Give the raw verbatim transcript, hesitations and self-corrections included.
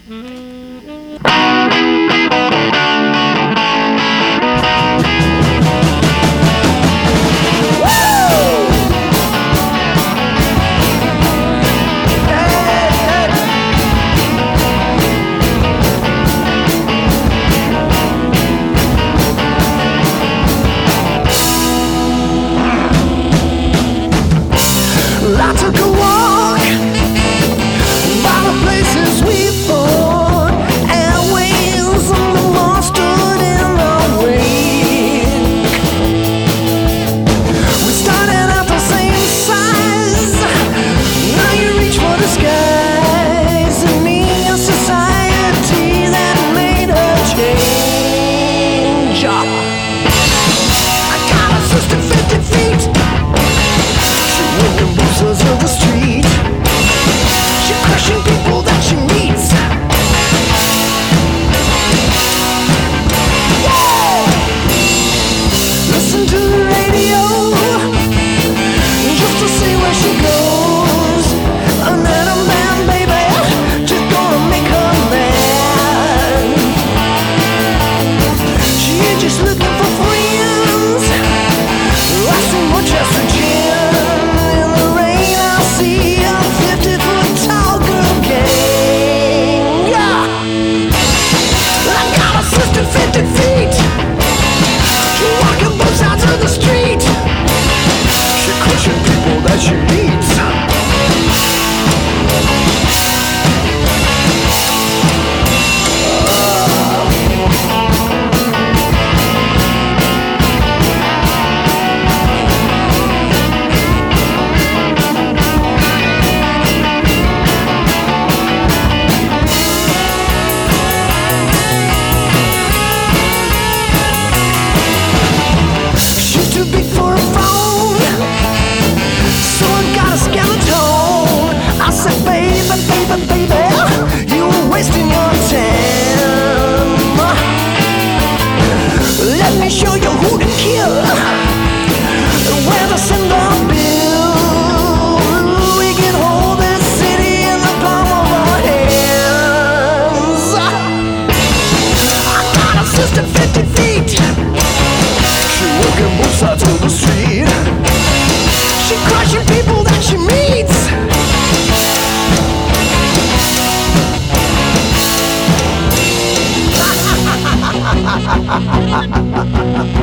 I took a walk by the places we fought, airways and the more stood in the wake. We started out the same size, now you reach for the skies, and me a society that made a change. I got a sister fifty feet. Walking boosters of the street, she crushing people that she meets. Yeah! Listen to the radio just to see where she goes. Another man, baby, just gonna make her mad. She ain't just looking for friends. I see more just a gin. fifty feet, she walking both sides of the street. She crushing people that she meets. Too big for a phone, so I got a skeleton. I said, baby, baby, baby, you were wasting your time. Let me show you who to kill, where to send the bill. We can hold this city in the palm of our hands. I got a sister fifty feet. She walking both sides of the street. She crushing people that she meets.